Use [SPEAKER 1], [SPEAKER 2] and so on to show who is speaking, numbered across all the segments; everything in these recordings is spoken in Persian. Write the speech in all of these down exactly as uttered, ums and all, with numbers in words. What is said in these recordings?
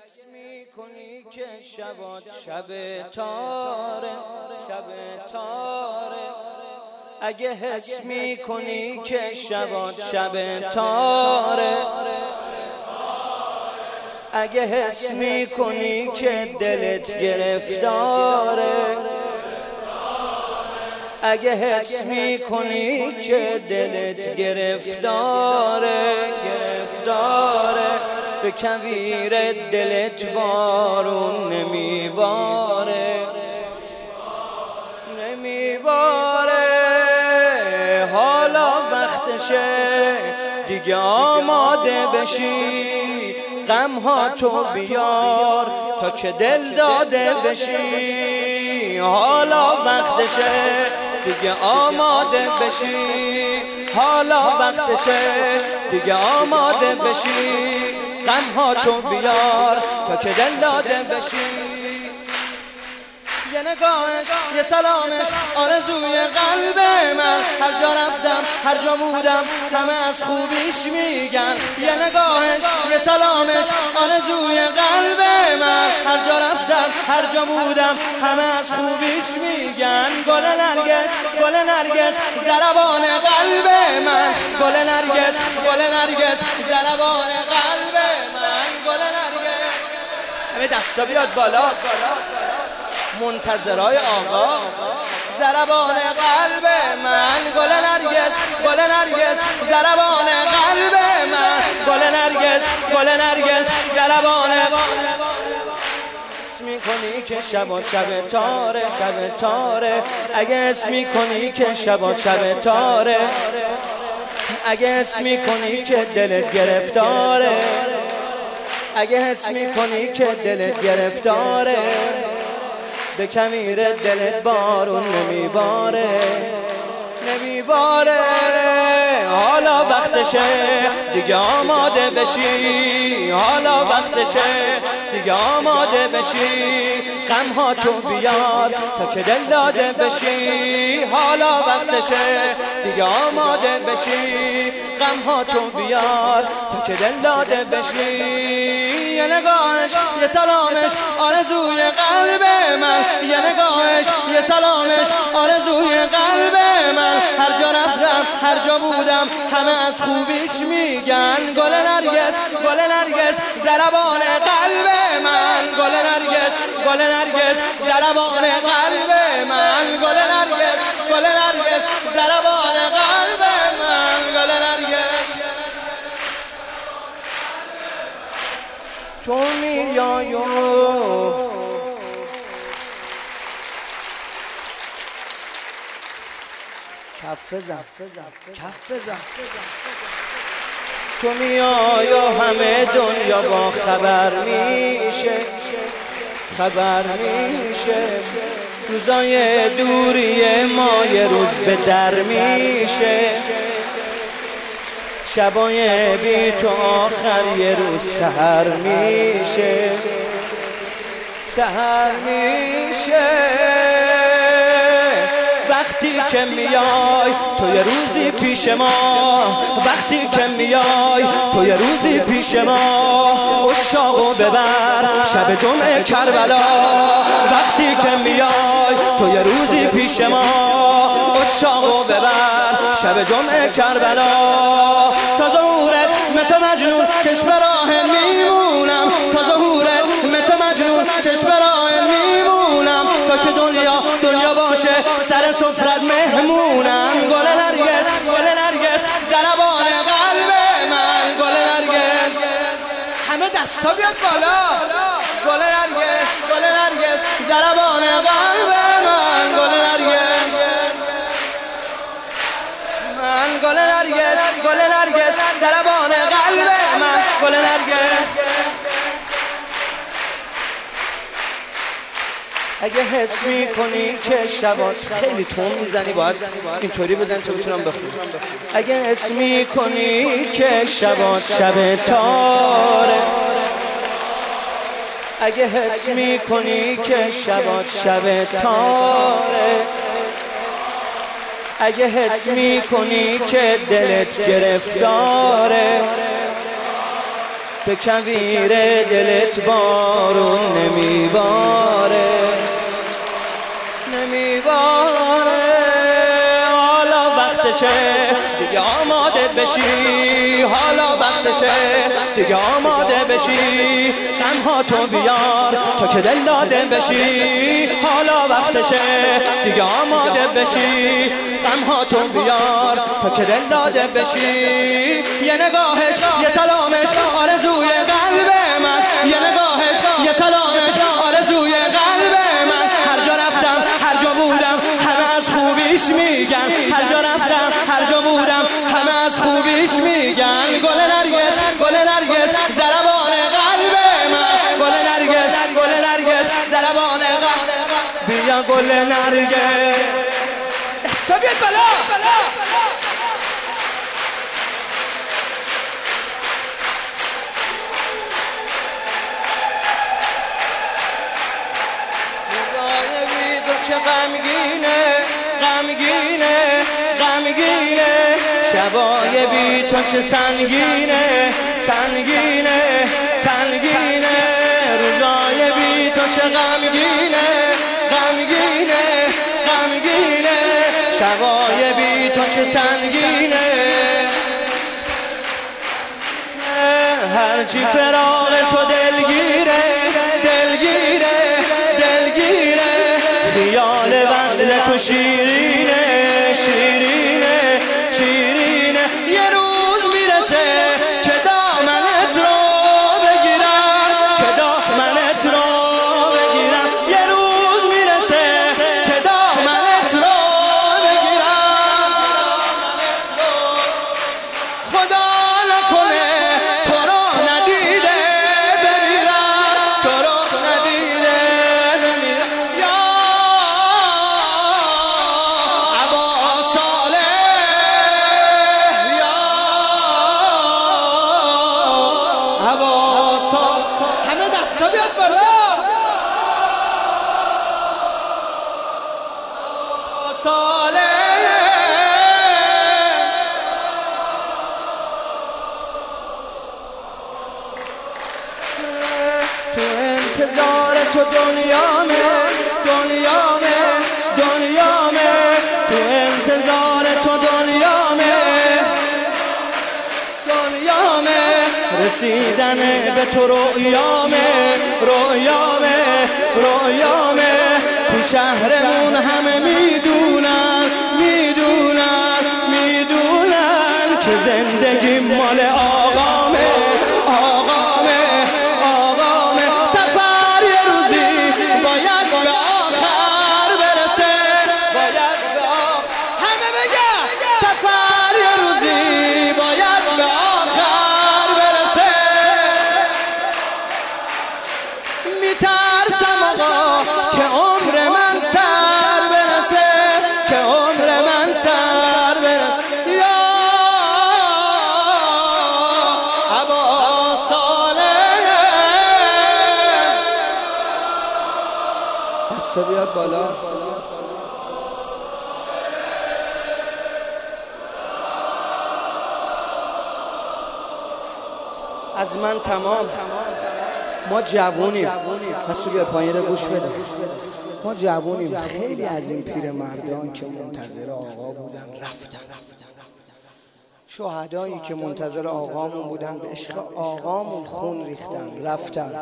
[SPEAKER 1] حس میکنی که شبات شب تاره، شب تاره. اگه حس میکنی که شبات شب تاره، اگه حس میکنی که دلت گرفتاره، اگه حس میکنی که دلت گرفتاره، گرفتاره. به کویر دلت بارون نمیباره، نمیباره. حالا وقتشه دیگه آماده بشی، غمها تو بیار تا که دل داده بشی. حالا وقتشه دیگه آماده بشی، حالا وقتشه دیگه آماده بشی. غمها تو بیار تا که دل داده بشی. یه نگاهش، یه سلامش، آرزوی قلب من. هر جا رفتم، هر جا بودم، همه از خوبیش میگن. یه نگاهش، یه سلامش، آرزوی قلب من. هر جا رفتم، هر جا بودم، همه از خوبیش میگن. گل نرگس، گل نرگس، ضربان قلب من. گل نرگس، گل نرگس، ضربان قلب من. گل نرگس. همه دستا بیاد بالا، منتظرای آقا. ضربان قلب من. گل نرگس، گل نرگس، ضربان قلب من. گل نرگس، گل نرگس، ضربان. حس میکنی که شبات شب تاره، شب تاره. اگه حس میکنی که شبات شب تاره، اگه حس میکنی که دلت گرفتاره، اگه حس میکنی که دلت گرفتاره. به کویر دلت بارون نمیباره، نمیباره. حالا وقتشه دیگه آماده بشی، حالا وقتشه دیگه آماده بشی. غمها تو بیار تا که دل داده بشی. حالا وقتشه دیگه آماده بشی. غمها تو بیار تا که دل داده بشی. یه نگاهش، یه سلامش، آرزوی قلب من. یه نگاهش، یه سلامش، آرزوی قلب من. هر جا رفتم، هر جا بودم، همه از خوبیش میگن. گل نرگس، گل نرگس، ضربان قلب من. گل نرگس، گل نرگس، ضربان قلب من. گل نرگس، گل نرگس، ضربان قلب من. گل نرگس. تو میای و کف زن، کف زن. تو میای و همه دنیا با خبر میشه، خبر میشه. روزای دوری ما یه روز به در میشه. شبای بی تو آخر یه روز سحر میشه، سحر میشه. وقتی که میای تو یه روزی پیش ما، وقتی که میای تو یه روزی پیش ما. عشاقو ببر شب جمعه کربلا. وقتی که میای تو یه روزی پیش ما. عشاقو ببر شب جمعه کربلا. تا ظهورت مثل مجنون چشم راهن میمونم، تا ظهورت مثل مجنون چشم راهن میمونم. تا که دنیا دنیا باشه سر سفرت مهمونم. گل نرگس، گل نرگس، ضربان قلب من. گل نرگس. همه دستا بیاد بالا. گل نرگس، گل نرگس، ضربان قلب من. گل نرگس من. گل نرگس، گل نرگس، ضربان قلب من. گل نرگس. اگه حس میکنی که شبات خیلی تون میزنی، باید اینطوری بزن تا بتونم بخونم. اگه حس میکنی که شبات شب تاره، اگه حس میکنی که شبات شب تاره، اگه حس میکنی که دلت گرفتاره، به کویر دلت بارون نمیباره نمیباره حالا وقتشه دیگه آماده بشی حالا وقتشه دیگه آماده بشی غمها تو بیار تا که دل داده بشی حالا وقتشه دیگه آماده بشی غمها تو بیار تا که دل داده بشی یه نگاهش یه سلامش آرزوی قلب من یه نگاهش یه سلامش آرزوی قلب من هر جا رفتم هر جا بودم همه از خوبیش میگن هر جا رفتم هر جا بودم همه از خوبیش میگن گل نرگس گل نرگس ضربان قلب من گل نرگس گل نرگس ضربان قلب بیا گل نرگس سبیت بلا چه غمگینه غمگینه غمگینه شبای بی تو چه سنگینه سنگینه سنگینه روزای بی تو چه غمگینه غمگینه غمگینه شبای بی تو چه سنگینه هرچی فراق تو دلگیره دلگیره دلگیره خیال وصل تو شیرینه شیرینه شیرینه یه روز میرسه که دامنت رو بگیرم که دامنت رو بگیرم یه روز میرسه که دامنت رو بگیرم خدا نکنه تو رو ندیده بمیرم تو رو ندیده بمیرم یا ابا صالح یا ابا صالح همه دستا بیاد بالا صالح تو انتظار تو دنیامه دنیامه دنیامه تو انتظار تو دنیامه دنیامه رسیدن به تو رویامه رویامه رویامه تو شهرمون همه میدونن میدونن میدونن که زندگی مال آقامه آقامه آقامه سفر یه روزی باید به آخر برسه باید به آخر همه بگه سفر یه روزی باید به آخر برسه میترسم آقا که عمر من سر برسه که عمر من سر برسه یا ابا صالح دستا بیاد بالا از من تمام ما جوونیم پس بیار پایین رو گوش بده ما جوونیم خیلی از این پیر مردان که منتظر آقا بودن رفتن شهدایی که منتظر آقامون بودن به عشق آقامون خون ریختن رفتن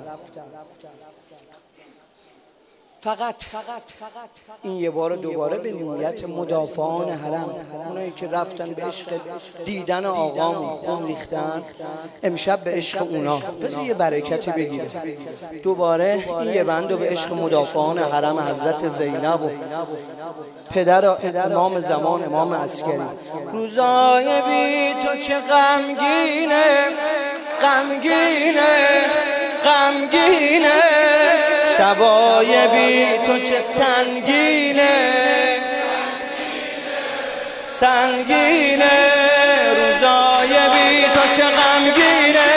[SPEAKER 1] فقط این یه بار دوباره به نیت مدافعان حرم اونایی که رفتن به عشق دیدن آقامون خون ریختن امشب به عشق اونا بذار یه برکتی بگیره دوباره این یه بندو به عشق مدافعان حرم حضرت زینب و پدر امام زمان امام عسکری روزای بی تو چه غمگینه غمگینه غمگینه شبای بی تو چه سنگینه سنگینه روزای بی تو چه غمگینه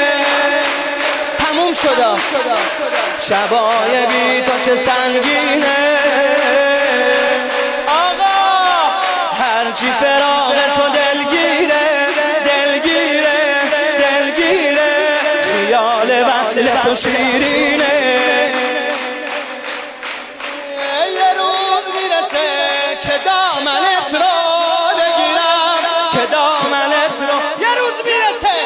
[SPEAKER 1] تموم شده شبای بی تو چه سنگینه آقا هرچی فراق تو دلگیره دلگیره دلگیره خیال وصل تو شیرینه. یه روز میرسه که دامنت رو بگیرم، که دامنت رو یه روز میرسه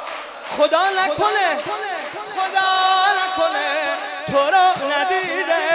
[SPEAKER 1] خدا نکنه، خدا نکنه تو رو ندیده